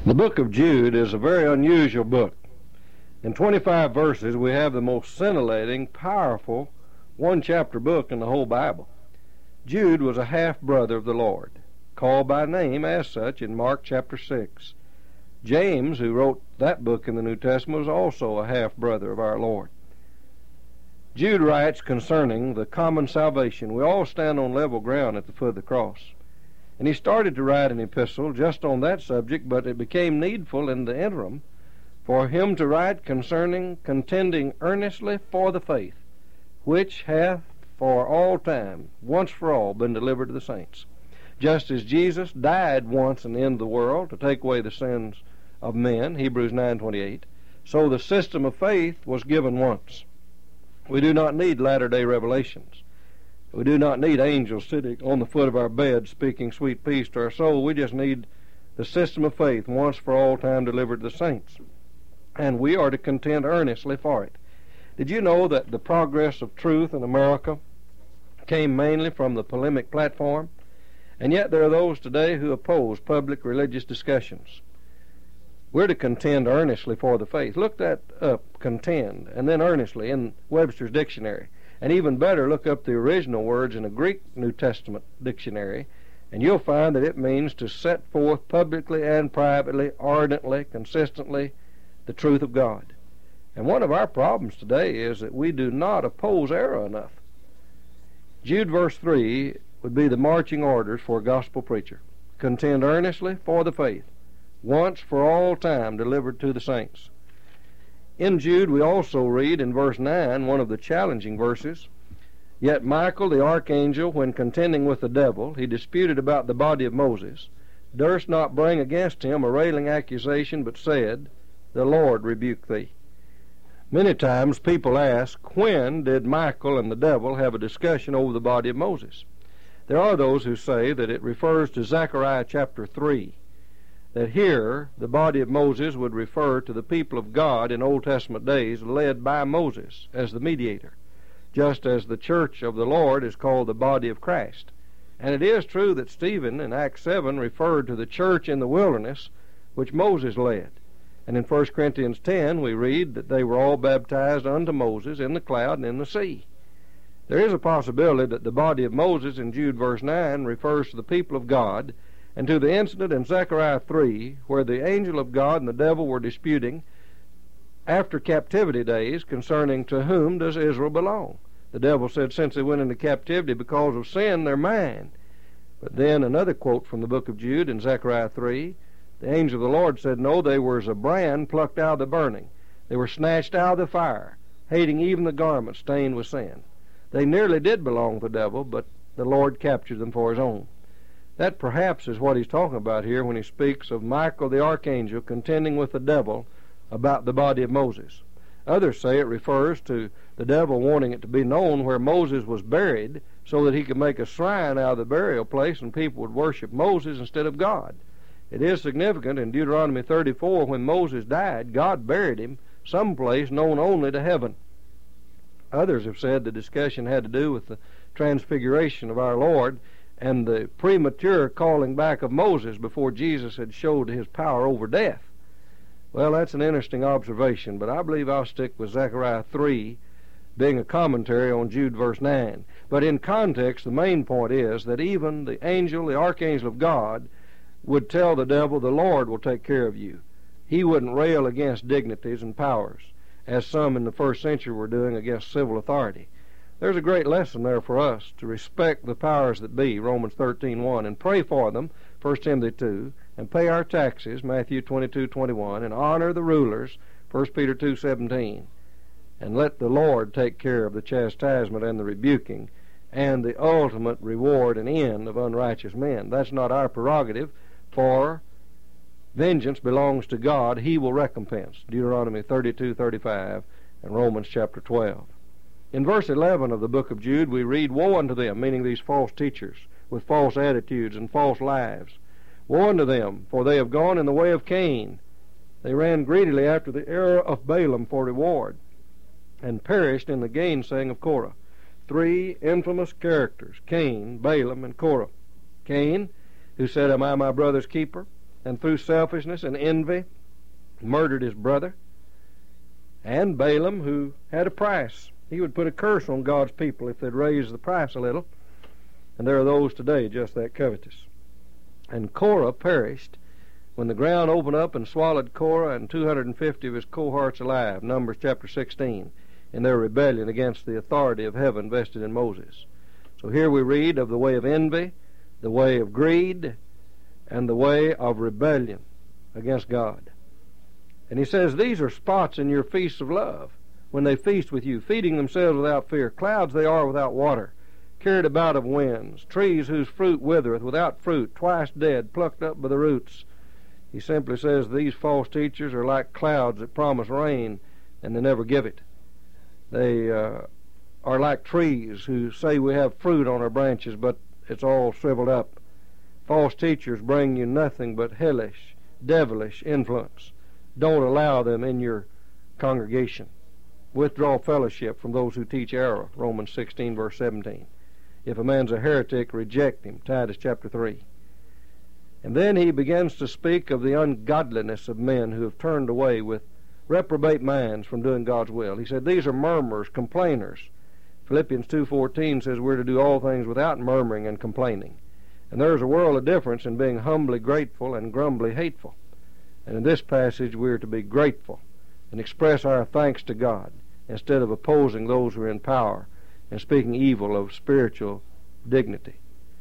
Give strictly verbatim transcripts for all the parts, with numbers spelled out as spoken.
The book of Jude is a very unusual book. In twenty-five verses, we have the most scintillating, powerful, one-chapter book in the whole Bible. Jude was a half-brother of the Lord, called by name as such in Mark chapter six. James, who wrote that book in the New Testament, was also a half-brother of our Lord. Jude writes concerning the common salvation. We all stand on level ground at the foot of the cross. And he started to write an epistle just on that subject, but it became needful in the interim for him to write concerning contending earnestly for the faith, which hath for all time, once for all, been delivered to the saints. Just as Jesus died once and in the world to take away the sins of men, Hebrews nine twenty-eight, so the system of faith was given once. We do not need latter-day revelations. We do not need angels sitting on the foot of our bed speaking sweet peace to our soul. We just need the system of faith once for all time delivered to the saints. And we are to contend earnestly for it. Did you know that the progress of truth in America came mainly from the polemic platform? And yet there are those today who oppose public religious discussions. We're to contend earnestly for the faith. Look that up, contend, and then earnestly in Webster's dictionary. And even better, look up the original words in a Greek New Testament dictionary, and you'll find that it means to set forth publicly and privately, ardently, consistently, the truth of God. And one of our problems today is that we do not oppose error enough. Jude verse three would be the marching orders for a gospel preacher. Contend earnestly for the faith, once for all time delivered to the saints. In Jude we also read in verse nine, one of the challenging verses, Yet Michael the archangel, when contending with the devil, he disputed about the body of Moses, durst not bring against him a railing accusation, but said, The Lord rebuke thee. Many times people ask, when did Michael and the devil have a discussion over the body of Moses? There are those who say that it refers to Zechariah chapter three, that here the body of Moses would refer to the people of God in Old Testament days led by Moses as the mediator, just as the church of the Lord is called the body of Christ. And it is true that Stephen in Acts seven referred to the church in the wilderness which Moses led. And in First Corinthians ten we read that they were all baptized unto Moses in the cloud and in the sea. There is a possibility that the body of Moses in Jude verse nine refers to the people of God, and to the incident in Zechariah three, where the angel of God and the devil were disputing after captivity days concerning to whom does Israel belong. The devil said, since they went into captivity because of sin, they're mine. But then another quote from the book of Jude in Zechariah three, the angel of the Lord said, No, they were as a brand plucked out of the burning. They were snatched out of the fire, hating even the garment stained with sin. They nearly did belong to the devil, but the Lord captured them for his own. That perhaps is what he's talking about here when he speaks of Michael the archangel contending with the devil about the body of Moses. Others say it refers to the devil wanting it to be known where Moses was buried so that he could make a shrine out of the burial place and people would worship Moses instead of God. It is significant in Deuteronomy thirty-four, when Moses died, God buried him someplace known only to heaven. Others have said the discussion had to do with the transfiguration of our Lord and the premature calling back of Moses before Jesus had showed his power over death. Well, that's an interesting observation, but I believe I'll stick with Zechariah three being a commentary on Jude verse nine. But in context, the main point is that even the angel, the archangel of God, would tell the devil, the Lord will take care of you. He wouldn't rail against dignities and powers, as some in the first century were doing against civil authority. There's a great lesson there for us to respect the powers that be, Romans thirteen one, and pray for them, First Timothy two, and pay our taxes, Matthew twenty-two twenty-one, and honor the rulers, First Peter two seventeen, and let the Lord take care of the chastisement and the rebuking and the ultimate reward and end of unrighteous men. That's not our prerogative, for vengeance belongs to God. He will recompense, Deuteronomy thirty-two thirty-five and Romans chapter twelve. In verse eleven of the book of Jude, we read, Woe unto them, meaning these false teachers, with false attitudes and false lives. Woe unto them, for they have gone in the way of Cain. They ran greedily after the error of Balaam for reward, and perished in the gainsaying of Korah. Three infamous characters, Cain, Balaam, and Korah. Cain, who said, Am I my brother's keeper? and through selfishness and envy murdered his brother. And Balaam, who had a price. He would put a curse on God's people if they'd raise the price a little. And there are those today just that covetous. And Korah perished when the ground opened up and swallowed Korah and two hundred fifty of his cohorts alive, Numbers chapter sixteen, in their rebellion against the authority of heaven vested in Moses. So here we read of the way of envy, the way of greed, and the way of rebellion against God. And he says, these are spots in your feasts of love, when they feast with you, feeding themselves without fear. Clouds they are without water, carried about of winds, trees whose fruit withereth, without fruit, twice dead, plucked up by the roots. He simply says these false teachers are like clouds that promise rain, and they never give it. They uh, are like trees who say we have fruit on our branches, but it's all shriveled up. False teachers bring you nothing but hellish, devilish influence. Don't allow them in your congregation. Withdraw fellowship from those who teach error, Romans sixteen, verse seventeen. If a man's a heretic, reject him, Titus chapter three. And then he begins to speak of the ungodliness of men who have turned away with reprobate minds from doing God's will. He said, these are murmurers, complainers. Philippians two fourteen says we're to do all things without murmuring and complaining. And there's a world of difference in being humbly grateful and grumbly hateful. And in this passage we're to be grateful and express our thanks to God instead of opposing those who are in power and speaking evil of spiritual dignity.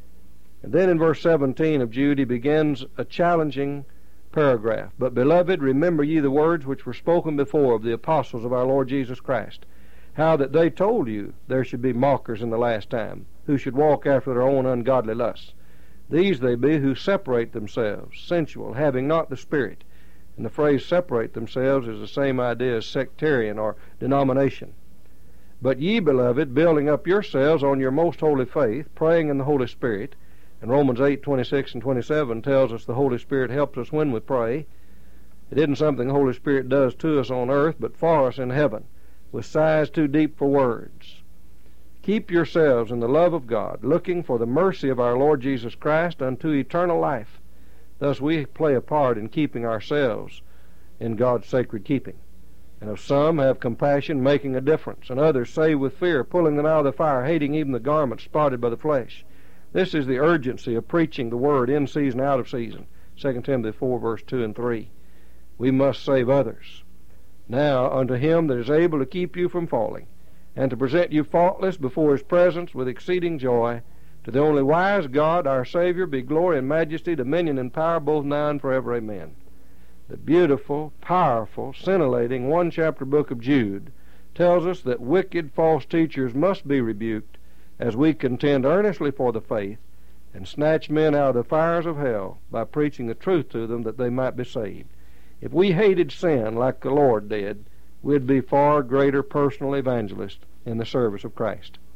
And then in verse seventeen of Jude he begins a challenging paragraph. But, beloved, remember ye the words which were spoken before of the apostles of our Lord Jesus Christ, how that they told you there should be mockers in the last time, who should walk after their own ungodly lusts. These they be who separate themselves, sensual, having not the Spirit. And the phrase separate themselves is the same idea as sectarian or denomination. But ye, beloved, building up yourselves on your most holy faith, praying in the Holy Spirit. And Romans eight, twenty-six and twenty-seven tells us the Holy Spirit helps us when we pray. It isn't something the Holy Spirit does to us on earth, but for us in heaven, with sighs too deep for words. Keep yourselves in the love of God, looking for the mercy of our Lord Jesus Christ unto eternal life. Thus we play a part in keeping ourselves in God's sacred keeping. And of some have compassion, making a difference, and others save with fear, pulling them out of the fire, hating even the garment spotted by the flesh. This is the urgency of preaching the word in season, out of season. Second Timothy four, verse two and three. We must save others. Now unto him that is able to keep you from falling, and to present you faultless before his presence with exceeding joy, to the only wise God, our Savior, be glory and majesty, dominion and power, both now and forever. Amen. The beautiful, powerful, scintillating one-chapter book of Jude tells us that wicked false teachers must be rebuked as we contend earnestly for the faith and snatch men out of the fires of hell by preaching the truth to them that they might be saved. If we hated sin like the Lord did, we'd be far greater personal evangelists in the service of Christ.